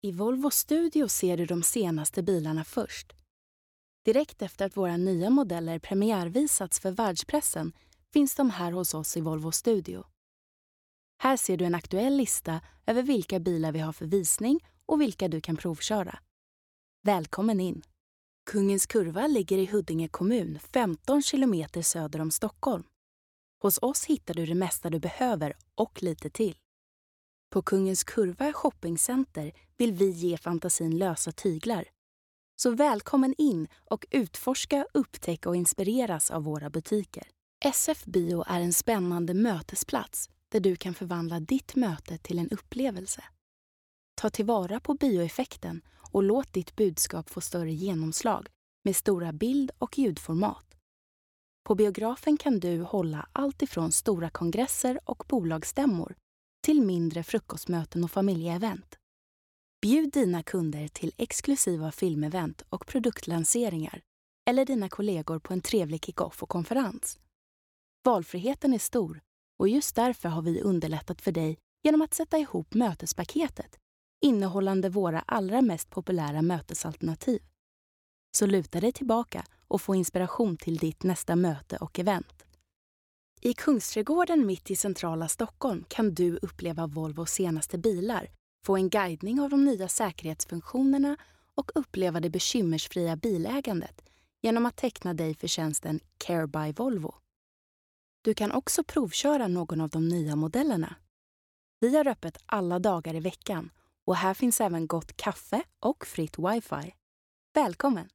I Volvo Studio ser du de senaste bilarna först. Direkt efter att våra nya modeller premiärvisats för världspressen finns de här hos oss i Volvo Studio. Här ser du en aktuell lista över vilka bilar vi har för visning och vilka du kan provköra. Välkommen in! Kungens Kurva ligger i Huddinge kommun 15 kilometer söder om Stockholm. Hos oss hittar du det mesta du behöver och lite till. På Kungens Kurva shoppingcenter vill vi ge fantasin lösa tyglar. Så välkommen in och utforska, upptäcka och inspireras av våra butiker. SF Bio är en spännande mötesplats där du kan förvandla ditt möte till en upplevelse. Ta tillvara på bioeffekten och låt ditt budskap få större genomslag med stora bild- och ljudformat. På biografen kan du hålla allt ifrån stora kongresser och bolagsstämmor till mindre frukostmöten och familjeevent. Bjud dina kunder till exklusiva filmevent och produktlanseringar eller dina kollegor på en trevlig kick-off och konferens. Valfriheten är stor och just därför har vi underlättat för dig genom att sätta ihop mötespaketet innehållande våra allra mest populära mötesalternativ. Så luta dig tillbaka och få inspiration till ditt nästa möte och event. I Kungsträdgården mitt i centrala Stockholm kan du uppleva Volvos senaste bilar, få en guidning av de nya säkerhetsfunktionerna och uppleva det bekymmersfria bilägandet genom att teckna dig för tjänsten Care by Volvo. Du kan också provköra någon av de nya modellerna. Vi har öppet alla dagar i veckan och här finns även gott kaffe och fritt wifi. Välkommen!